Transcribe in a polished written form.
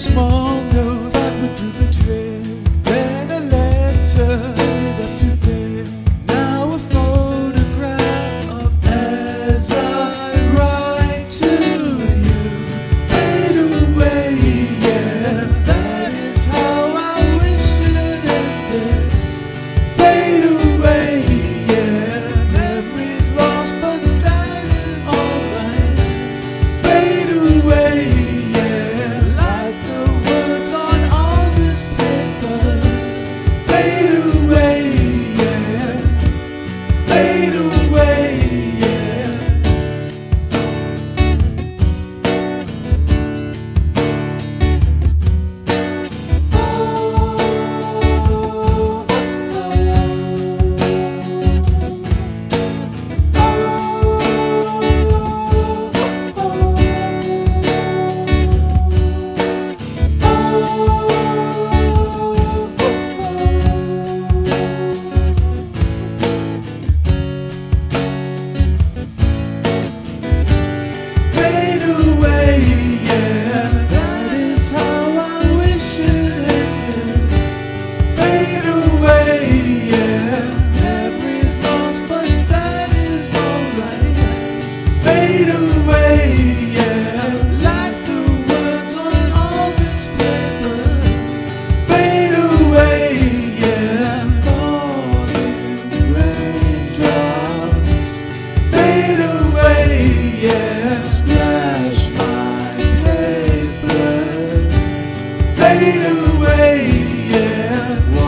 small note that would do the trick. Then a letter ended up too thick. Now a photograph of as I write to you. Fade away, yeah. That is how I wish it ended. Fade away, yeah. Memories lost, but that is alright. Fade away, yeah. Like the words on all this paper. Fade away, yeah. Fade away, yeah. Fade away, yeah. That is how I wish it ended. Fade away, yeah. Memories lost, but that is alright. Fade away, yeah. Like the words on all this paper. Fade away, yeah. Falling raindrops. Fade away, yeah. Splash my paper. Fade away, yeah.